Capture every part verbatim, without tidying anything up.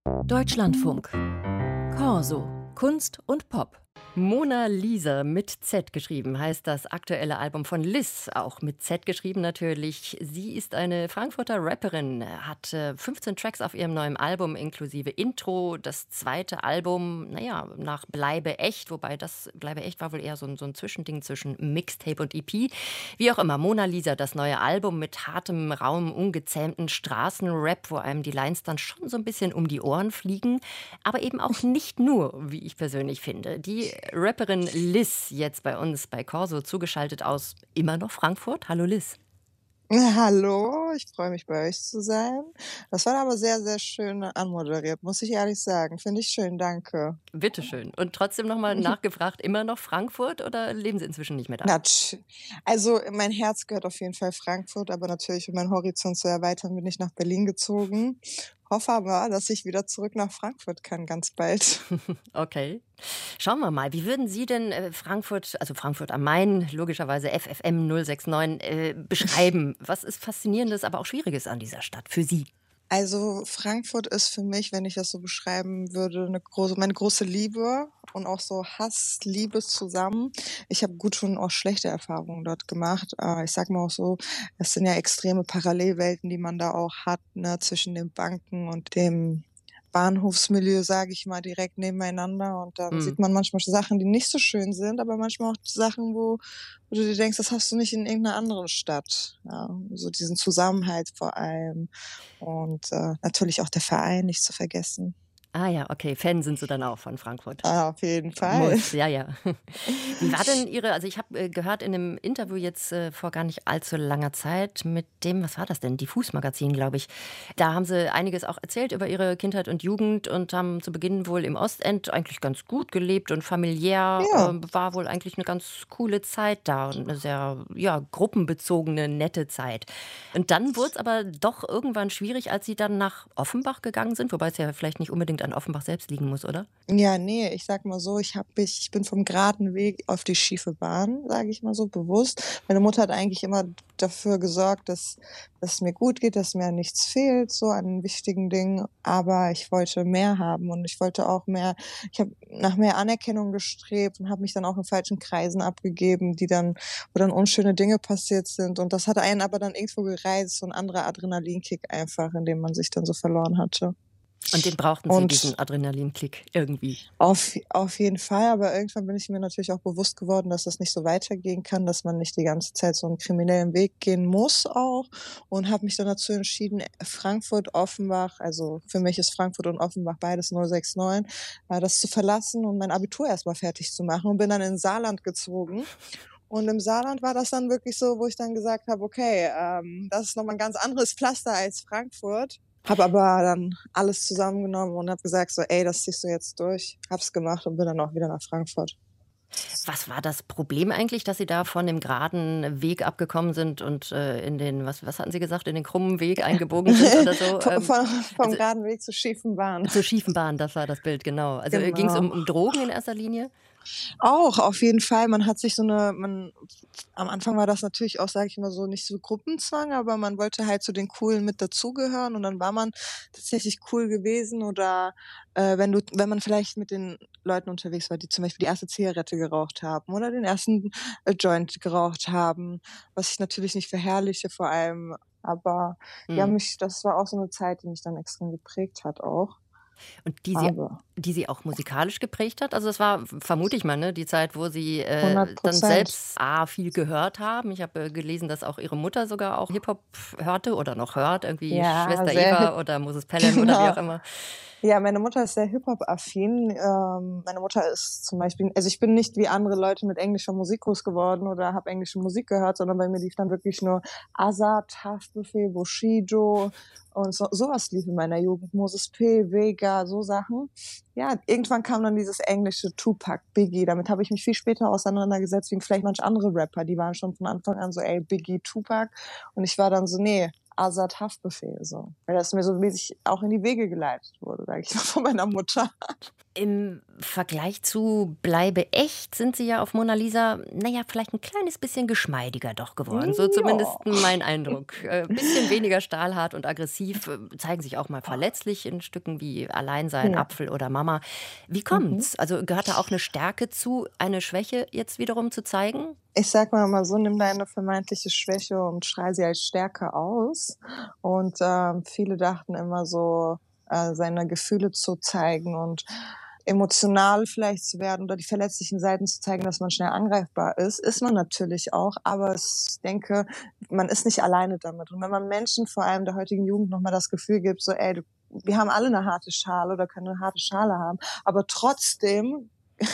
Deutschlandfunk. Corso. Kunst und Pop. Mona Lisa mit Z geschrieben heißt das aktuelle Album von Liz, auch mit Z geschrieben natürlich. Sie ist eine Frankfurter Rapperin, hat äh, fünfzehn Tracks auf ihrem neuen Album inklusive Intro. Das zweite Album, naja, nach Bleibe echt, wobei das Bleibe echt war wohl eher so ein, so ein Zwischending zwischen Mixtape und E P. Wie auch immer, Mona Lisa, das neue Album mit hartem, rauem, ungezähmten Straßenrap, wo einem die Lines dann schon so ein bisschen um die Ohren fliegen, aber eben auch nicht nur, wie ich persönlich finde. Die Rapperin Liz jetzt bei uns bei Corso zugeschaltet aus immer noch Frankfurt. Hallo Liz. Hallo, ich freue mich, bei euch zu sein. Das war aber sehr, sehr schön anmoderiert, muss ich ehrlich sagen. Finde ich schön, danke. Bitteschön. Und trotzdem nochmal nachgefragt, immer noch Frankfurt oder leben Sie inzwischen nicht mehr da? Natsch. Also mein Herz gehört auf jeden Fall Frankfurt, aber natürlich, um meinen Horizont zu erweitern, bin ich nach Berlin gezogen. Hoffe aber, dass ich wieder zurück nach Frankfurt kann, ganz bald. Okay. Schauen wir mal, wie würden Sie denn äh, Frankfurt, also Frankfurt am Main, logischerweise F F M null sechs neun, äh, beschreiben? Was ist Faszinierendes, aber auch Schwieriges an dieser Stadt für Sie? Also Frankfurt ist für mich, wenn ich das so beschreiben würde, 'ne große meine große Liebe und auch so Hass, Liebe zusammen. Ich habe gute und auch schlechte Erfahrungen dort gemacht. Äh, ich sage mal auch so, es sind ja extreme Parallelwelten, die man da auch hat, ne, zwischen den Banken und dem Bahnhofsmilieu, sage ich mal, direkt nebeneinander. Und dann Hm. sieht man manchmal Sachen, die nicht so schön sind, aber manchmal auch Sachen, wo wo du dir denkst, das hast du nicht in irgend 'ner anderen Stadt, ja. So diesen Zusammenhalt vor allem und, äh, natürlich auch der Verein nicht zu vergessen. Ah ja, okay, Fan sind Sie dann auch von Frankfurt. Ah, auf jeden Fall. Muss, ja, ja. Wie war denn Ihre, also ich habe äh, gehört in einem Interview jetzt äh, vor gar nicht allzu langer Zeit mit dem, was war das denn, Diffus-Magazin, glaube ich. Da haben Sie einiges auch erzählt über Ihre Kindheit und Jugend und haben zu Beginn wohl im Ostend eigentlich ganz gut gelebt und familiär, Ja. äh, war wohl eigentlich eine ganz coole Zeit da und eine sehr, ja, gruppenbezogene, nette Zeit. Und dann wurde es aber doch irgendwann schwierig, als Sie dann nach Offenbach gegangen sind, wobei es ja vielleicht nicht unbedingt an Offenbach selbst liegen muss, oder? Ja, ne, ich sage mal so, ich habe mich ich bin vom geraden Weg auf die schiefe Bahn, sage ich mal so, bewusst. Meine Mutter hat eigentlich immer dafür gesorgt, dass dass es mir gut geht, dass mir nichts fehlt, so an wichtigen Dingen, aber ich wollte mehr haben und ich wollte auch mehr ich habe nach mehr Anerkennung gestrebt und habe mich dann auch in falschen Kreisen abgegeben, die dann wo dann unschöne Dinge passiert sind und das hat einen aber dann irgendwo gereizt, so 'n anderer Adrenalinkick einfach, in dem man sich dann so verloren hatte. Und den brauchten Sie, Und diesen Adrenalinkick irgendwie. Auf auf jeden Fall, aber irgendwann bin ich mir natürlich auch bewusst geworden, dass das nicht so weitergehen kann, dass man nicht die ganze Zeit so 'n kriminellen Weg gehen muss auch und habe mich dann dazu entschieden, Frankfurt, Offenbach also für mich ist Frankfurt und Offenbach beides null sechs neun, äh, das zu verlassen und mein Abitur erst mal fertig zu machen und bin dann in Saarland gezogen. Und im Saarland war das dann wirklich so, wo ich dann gesagt habe: „Okay, ähm, das ist noch mal 'n ganz anderes Pflaster als Frankfurt.“ Habe aber dann alles zusammengenommen und habe gesagt so: „Ey, das ziehst du jetzt durch.“ Habe es gemacht und bin dann auch wieder nach Frankfurt. Was war das Problem eigentlich, dass Sie da von dem geraden Weg abgekommen sind und, äh, in den, was was hatten Sie gesagt, in den krummen Weg eingebogen sind oder so? Vo Ähm, von vom also geraden Weg zur schiefen Bahn. zur schiefen Bahn, das war das Bild, genau. Also, äh, ging's Genau. um um Drogen in erster Linie? Auch, auf jeden Fall. Man hat sich so 'ne man am Anfang war das natürlich auch, sage ich mal so, nicht so Gruppenzwang, aber man wollte halt zu den Coolen mit dazugehören und dann war man tatsächlich cool gewesen oder, äh, wenn du wenn man vielleicht mit den Leuten unterwegs war, die zum Beispiel die erste Zigarette geraucht haben oder den ersten, äh, Joint geraucht haben, was ich natürlich nicht verherrliche vor allem, aber ja, Mhm. mich das war auch so 'ne Zeit, die mich dann extrem geprägt hat auch. Und die Sie Aber die Sie auch musikalisch geprägt hat? Also, das war, vermute ich mal, ne, die Zeit, wo Sie, hundert äh, dann Prozent. selbst A, viel gehört haben. Ich habe, äh, gelesen, dass auch Ihre Mutter sogar auch Hip-Hop hörte oder noch hört, irgendwie Ja, Schwester sehr hip Eva oder Moses Pelham oder wie genau. auch immer. Ja, meine Mutter ist sehr Hip-Hop-affin. Ähm, meine Mutter ist zum Beispiel also, ich bin nicht wie andere Leute mit englischer Musik groß geworden oder habe englische Musik gehört, sondern bei mir lief dann wirklich nur Azad, Haftbefehl, Bushido und so so was lief in meiner Jugend. Moses P, Vega, so Sachen. Ja, irgendwann kam dann dieses englische Tupac, Biggie. Damit habe ich mich viel später auseinandergesetzt wie vielleicht manch andere Rapper. Die waren schon von Anfang an so: „Ey, Biggie, Tupac.“ Und ich war dann so: „Ne, Azad Haftbefehl, so. Weil das mir so mäßig auch in die Wege geleitet wurde, sage ich mal, von meiner Mutter. Im Vergleich zu Bleibe echt sind Sie ja auf Mona Lisa, naja, vielleicht ein kleines bisschen geschmeidiger doch geworden. So zumindest Ja. mein Eindruck. Ein äh, bisschen weniger stahlhart und aggressiv, äh, zeigen sich auch mal verletzlich in Stücken wie Alleinsein, Ja. Apfel oder Mama. Wie Mhm. kommt's? Also gehört da auch eine Stärke zu, eine Schwäche jetzt wiederum zu zeigen? Ich sag mal mal so, nimm deine vermeintliche Schwäche und schrei sie als Stärke aus. Und ähm, viele dachten immer so, äh, seine Gefühle zu zeigen und emotional vielleicht zu werden oder die verletzlichen Seiten zu zeigen, dass man schnell angreifbar ist, ist man natürlich auch. Aber ich denke, man ist nicht alleine damit. Und wenn man Menschen, vor allem der heutigen Jugend, nochmal das Gefühl gibt, so, ey, du, wir haben alle eine harte Schale oder können eine harte Schale haben, aber trotzdem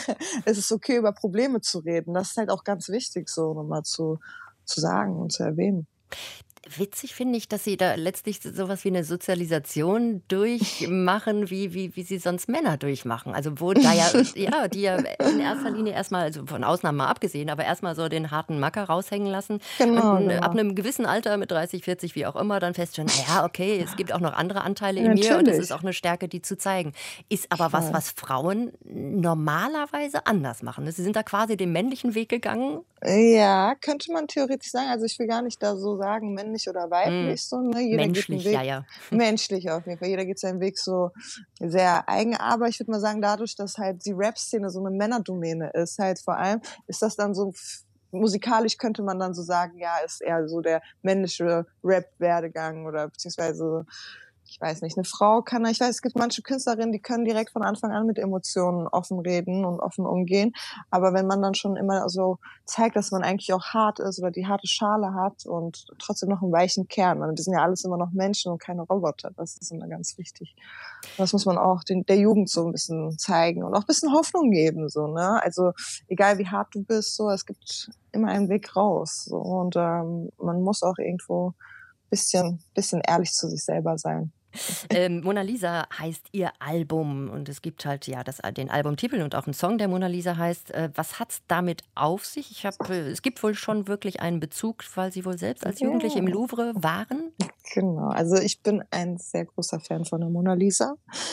es ist okay, über Probleme zu reden. Das ist halt auch ganz wichtig, so nochmal zu, zu sagen und zu erwähnen. Witzig finde ich, dass Sie da letztlich sowas wie eine Sozialisation durchmachen, wie wie wie sie sonst Männer durchmachen. Also, wo da ja ja, die ja in erster Linie erstmal, also von Ausnahmen mal abgesehen, aber erstmal so den harten Macker raushängen lassen Genau, und 'n ab genau. einem gewissen Alter mit dreißig, vierzig, wie auch immer, dann feststellen: „Ja, okay, es gibt auch noch andere Anteile in mir und es ist Natürlich. auch eine Stärke, die zu zeigen.“ Ist aber was, Voll. was Frauen normalerweise anders machen. Sie sind da quasi den männlichen Weg gegangen? Ja, könnte man theoretisch sagen. Also ich will gar nicht da so sagen, männlich oder Mhm. weiblich, so, ne? Jeder geht den Menschlich, ja, Weg ja. menschlich auf jeden Fall. Jeder geht seinen Weg so sehr eigen. Aber ich würde mal sagen, dadurch, dass halt die Rap-Szene so eine Männerdomäne ist, halt vor allem, ist das dann so f musikalisch könnte man dann so sagen, ja, ist eher so der männliche Rap-Werdegang oder beziehungsweise ich weiß nicht, eine Frau kann ich weiß, es gibt manche Künstlerinnen, die können direkt von Anfang an mit Emotionen offen reden und offen umgehen. Aber wenn man dann schon immer so zeigt, dass man eigentlich auch hart ist oder die harte Schale hat und trotzdem noch einen weichen Kern, weil wir sind ja alles immer noch Menschen und keine Roboter. Das ist immer ganz wichtig. Das muss man auch den der Jugend so ein bisschen zeigen und auch ein bisschen Hoffnung geben, so, ne? Also, egal wie hart du bist, so, es gibt immer einen Weg raus, so. Und, ähm, man muss auch irgendwo bisschen bisschen ehrlich zu sich selber sein. Ähm, Mona Lisa heißt ihr Album und es gibt halt ja das, den Albumtitel und auch einen Song, der Mona Lisa heißt. Äh, was hat's damit auf sich? Ich habe, äh, es gibt wohl schon wirklich einen Bezug, weil Sie wohl selbst als Jugendliche im Ja. Louvre waren? Genau, also ich bin ein sehr großer Fan von der Mona Lisa,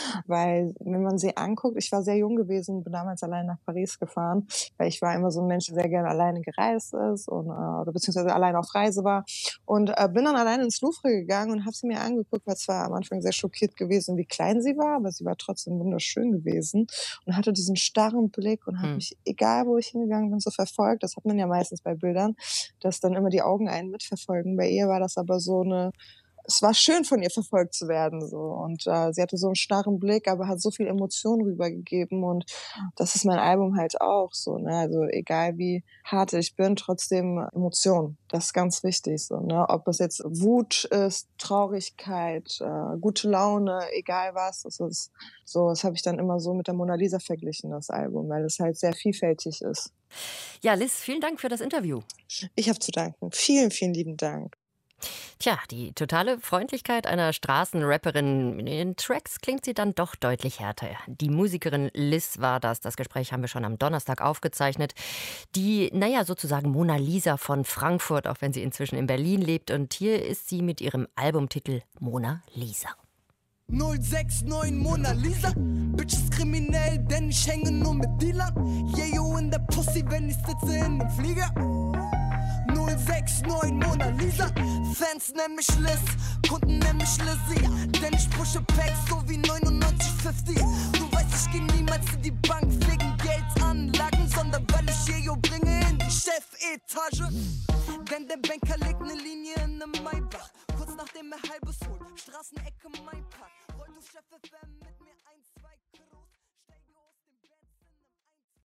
weil wenn man sie anguckt, ich war sehr jung gewesen, bin damals allein nach Paris gefahren, weil ich war immer so ein Mensch, der sehr gerne alleine gereist ist und, äh, oder beziehungsweise alleine auf Reise war und äh, bin dann alleine ins Louvre gegangen und habe sie mir angeguckt, war zwar am Anfang sehr schockiert gewesen, wie klein sie war, aber sie war trotzdem wunderschön gewesen und hatte diesen starren Blick und hat Hm. mich, egal wo ich hingegangen bin, so verfolgt. Das hat man ja meistens bei Bildern, dass dann immer die Augen einen mitverfolgen. Bei ihr war das aber so eine es war schön, von ihr verfolgt zu werden, so. Und äh, sie hatte so einen starren Blick, aber hat so viel Emotion rübergegeben und das ist mein Album halt auch so, ne? Also, egal wie hart ich bin, trotzdem Emotion. Das ist ganz wichtig so, ne? Ob es jetzt Wut ist, Traurigkeit, äh, gute Laune, egal was. Das ist so, das habe ich dann immer so mit der Mona Lisa verglichen, das Album, weil es halt sehr vielfältig ist. Ja, Liz, vielen Dank für das Interview. Ich habe zu danken. Vielen, vielen lieben Dank. Tja, die totale Freundlichkeit einer Straßenrapperin. In den Tracks klingt sie dann doch deutlich härter. Die Musikerin Liz war das. Das Gespräch haben wir schon am Donnerstag aufgezeichnet. Die, naja, sozusagen Mona Lisa von Frankfurt, auch wenn sie inzwischen in Berlin lebt. Und hier ist sie mit ihrem Albumtitel Mona Lisa. null sechs neun Mona Lisa, Bitch ist kriminell, denn ich hänge nur mit Dealern. Yeah, yo in der Pussy, wenn ich sitze in dem Flieger. null sechs neun Mona Lisa, Fans nennen mich Liz, Kunden nennen mich Lizzie, denn ich pushe Packs so wie neunundneunzig fünfzig. Du weißt, ich geh niemals in die Bank wegen Geldanlagen, sondern weil ich Jejo bringe in die Chefetage.